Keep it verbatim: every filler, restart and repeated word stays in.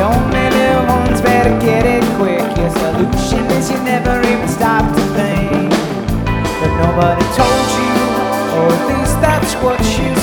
only live once, better get it quick. Your solution is you never even stop to think. But nobody told you, or at least that's what you